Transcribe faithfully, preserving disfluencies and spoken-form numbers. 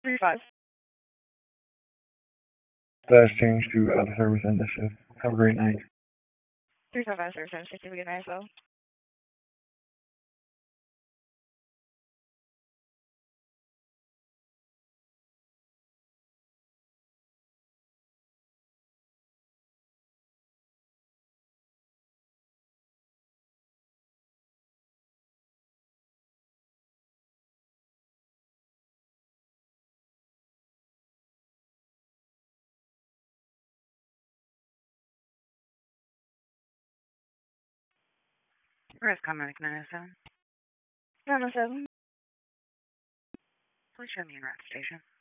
Three five. Status change to out of service initiative. Have a great night. Three five five zero seven sixty. Good night as well. Where's Commander nine oh seven? Nine oh seven. Please show me in route station.